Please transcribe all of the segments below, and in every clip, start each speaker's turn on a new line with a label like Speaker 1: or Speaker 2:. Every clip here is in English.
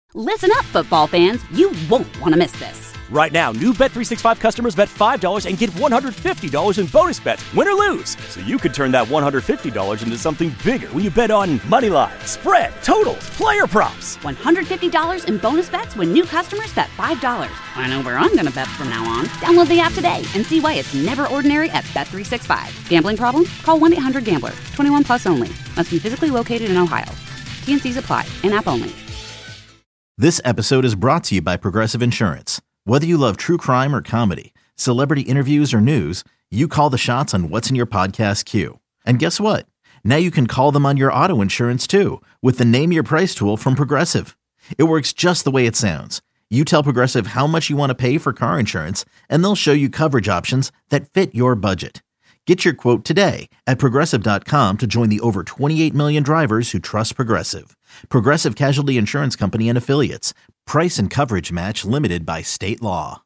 Speaker 1: Listen up, football fans. You won't want to miss this.
Speaker 2: Right now, new Bet365 customers bet $5 and get $150 in bonus bets, win or lose. So you could turn that $150 into something bigger when you bet on money line, spread, totals, player props.
Speaker 1: $150 in bonus bets when new customers bet $5. I know where I'm going to bet from now on. Download the app today and see why it's never ordinary at Bet365. Gambling problem? Call 1-800-GAMBLER. 21 plus only. Must be physically located in Ohio. T&Cs apply. In-app only.
Speaker 3: This episode is brought to you by Progressive Insurance. Whether you love true crime or comedy, celebrity interviews or news, you call the shots on what's in your podcast queue. And guess what? Now you can call them on your auto insurance too with the Name Your Price tool from Progressive. It works just the way it sounds. You tell Progressive how much you want to pay for car insurance, and they'll show you coverage options that fit your budget. Get your quote today at Progressive.com to join the over 28 million drivers who trust Progressive. Progressive Casualty Insurance Company and Affiliates. Price and coverage match limited by state law.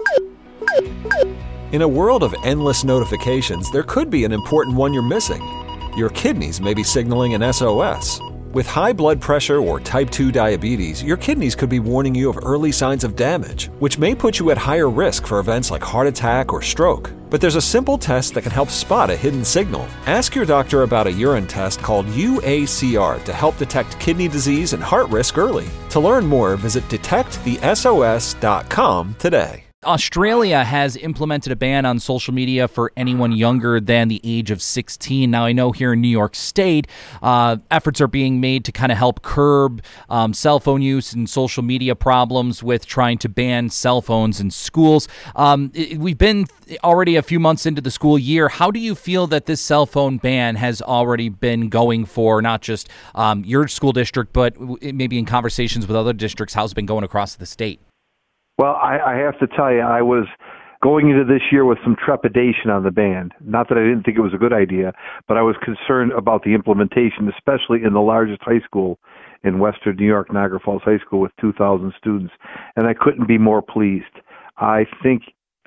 Speaker 4: In a world of endless notifications, there could be an important one you're missing. Your kidneys may be signaling an SOS. With high blood pressure or type 2 diabetes, your kidneys could be warning you of early signs of damage, which may put you at higher risk for events like heart attack or stroke. But there's a simple test that can help spot a hidden signal. Ask your doctor about a urine test called UACR to help detect kidney disease and heart risk early. To learn more, visit detectthesos.com today.
Speaker 5: Australia has implemented a ban on social media for anyone younger than the age of 16. Now, I know here in New York State, efforts are being made to kind of help curb cell phone use and social media problems with trying to ban cell phones in schools. We've been already a few months into the school year. How do you feel that this cell phone ban has already been going for not just your school district, but maybe in conversations with other districts? How's it been going across the state?
Speaker 6: Well, I have to tell you, I was going into this year with some trepidation on the ban. Not that I didn't think it was a good idea, but I was concerned about the implementation, especially in the largest high school in Western New York, Niagara Falls High School, with 2,000 students, and I couldn't be more pleased. I think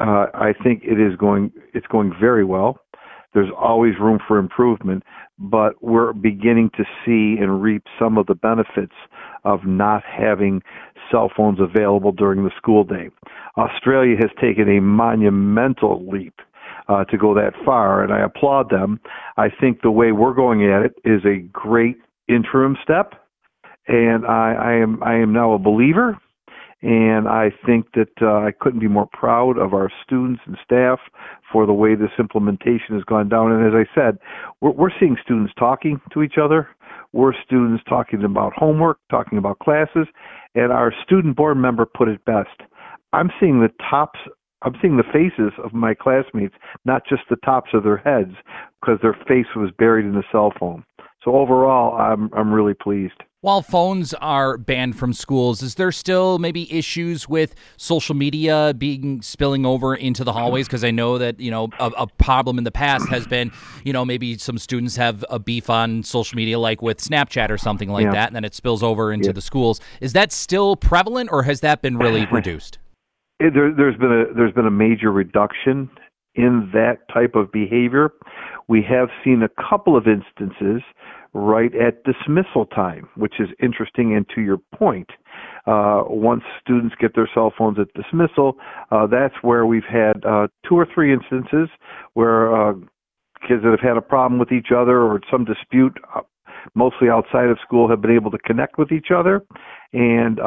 Speaker 6: it's going very well. There's always room for improvement, but we're beginning to see and reap some of the benefits of not having cell phones available during the school day. Australia has taken a monumental leap to go that far, and I applaud them. I think the way we're going at it is a great interim step, and I am now a believer. And I think that I couldn't be more proud of our students and staff for the way this implementation has gone down. And as I said, we're seeing students talking to each other. We're students talking about homework, talking about classes. And our student board member put it best. I'm seeing the faces of my classmates, not just the tops of their heads, because their face was buried in the cell phone. So overall, I'm really pleased.
Speaker 5: While phones are banned from schools, is there still maybe issues with social media spilling over into the hallways? Because I know that, a problem in the past has been, maybe some students have a beef on social media, like with Snapchat or something like that, and then it spills over into the schools. Is that still prevalent, or has that been really reduced?
Speaker 6: There's been a major reduction in that type of behavior. We have seen a couple of instances right at dismissal time, which is interesting. And to your point, once students get their cell phones at dismissal, that's where we've had 2 or 3 instances where kids that have had a problem with each other or some dispute, mostly outside of school, have been able to connect with each other. And,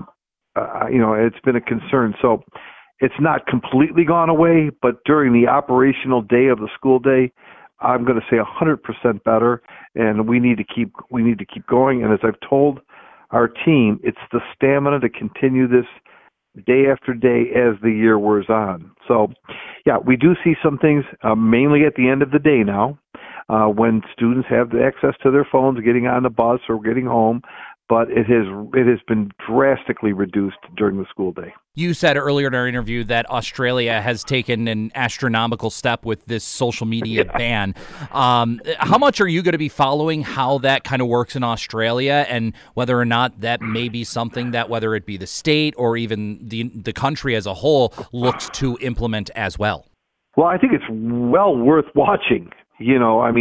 Speaker 6: it's been a concern. So it's not completely gone away, but during the operational day of the school day, I'm going to say 100% better, and we need to keep going. And as I've told our team, it's the stamina to continue this day after day as the year wears on. So, yeah, we do see some things mainly at the end of the day now when students have the access to their phones, getting on the bus or getting home. But it has been drastically reduced during the school day.
Speaker 5: You said earlier in our interview that Australia has taken an astronomical step with this social media ban. How much are you going to be following how that kind of works in Australia, and whether or not that may be something that, whether it be the state or even the country as a whole, looks to implement as well?
Speaker 6: Well, I think it's well worth watching.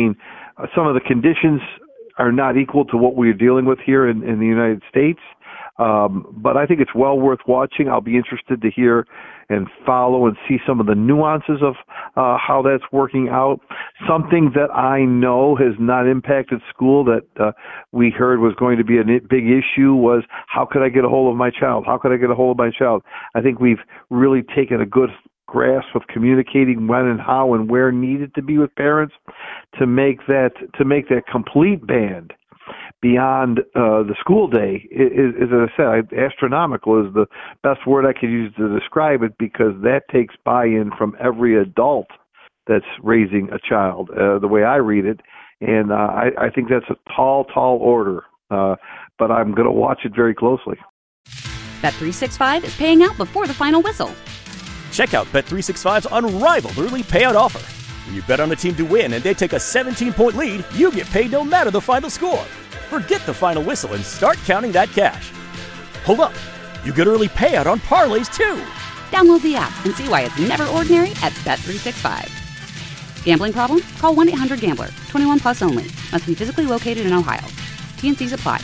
Speaker 6: Some of the conditions are not equal to what we're dealing with here in the United States. But I think it's well worth watching. I'll be interested to hear and follow and see some of the nuances of how that's working out. Something that I know has not impacted school that we heard was going to be a big issue was, how could I get a hold of my child? How could I get a hold of my child? I think we've really taken a good grasp of communicating when and how and where needed to be with parents to make that complete ban beyond the school day is, as I said, astronomical is the best word I could use to describe it, because that takes buy-in from every adult that's raising a child, the way I read it. And I think that's a tall order, but I'm going to watch it very closely.
Speaker 1: Bet365 is paying out before the final whistle.
Speaker 2: Check out Bet365's unrivaled early payout offer. When you bet on a team to win and they take a 17-point lead, you get paid no matter the final score. Forget the final whistle and start counting that cash. Hold up. You get early payout on parlays, too.
Speaker 1: Download the app and see why it's never ordinary at Bet365. Gambling problem? Call 1-800-GAMBLER. 21 plus only. Must be physically located in Ohio. T&Cs apply.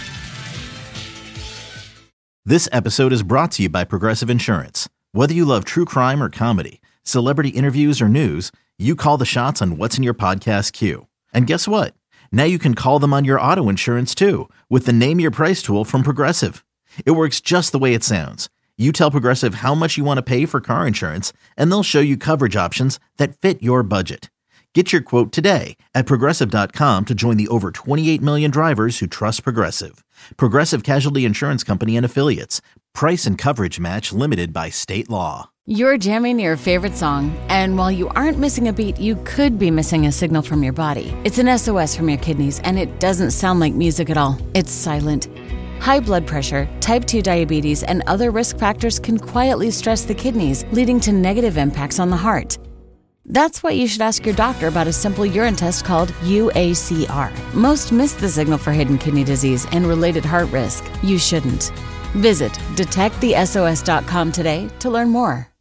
Speaker 3: This episode is brought to you by Progressive Insurance. Whether you love true crime or comedy, celebrity interviews or news, you call the shots on what's in your podcast queue. And guess what? Now you can call them on your auto insurance too with the Name Your Price tool from Progressive. It works just the way it sounds. You tell Progressive how much you want to pay for car insurance, and they'll show you coverage options that fit your budget. Get your quote today at Progressive.com to join the over 28 million drivers who trust Progressive. Progressive Casualty Insurance Company and Affiliates. Price and coverage match limited by state law.
Speaker 7: You're jamming your favorite song, and while you aren't missing a beat, you could be missing a signal from your body. It's an SOS from your kidneys, and it doesn't sound like music at all. It's silent. High blood pressure, type 2 diabetes, and other risk factors can quietly stress the kidneys, leading to negative impacts on the heart. That's why you should ask your doctor about a simple urine test called UACR. Most miss the signal for hidden kidney disease and related heart risk. You shouldn't. Visit detectthesos.com today to learn more.